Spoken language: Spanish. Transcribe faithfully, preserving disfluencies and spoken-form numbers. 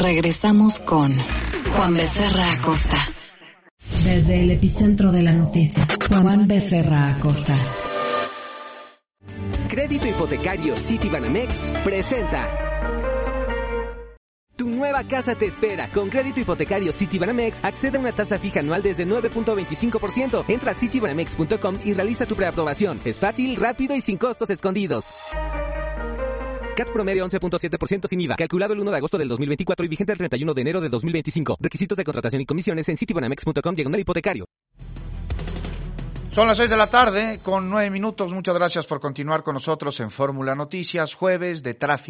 Regresamos con Juan Becerra Acosta. Desde el epicentro de la noticia, Juan Becerra Acosta. Crédito hipotecario Citibanamex presenta. Tu nueva casa te espera. Con crédito hipotecario Citibanamex, accede a una tasa fija anual desde nueve punto veinticinco por ciento. Entra a citibanamex punto com y realiza tu preaprobación. Es fácil, rápido y sin costos escondidos. C A T promedio once punto siete por ciento sin I V A. Calculado el uno de agosto del dos mil veinticuatro y vigente el treinta y uno de enero de dos mil veinticinco. Requisitos de contratación y comisiones en citibanamex punto com diagonal hipotecario. Son las seis de la tarde con nueve minutos. Muchas gracias por continuar con nosotros en Fórmula Noticias, jueves de tráfico.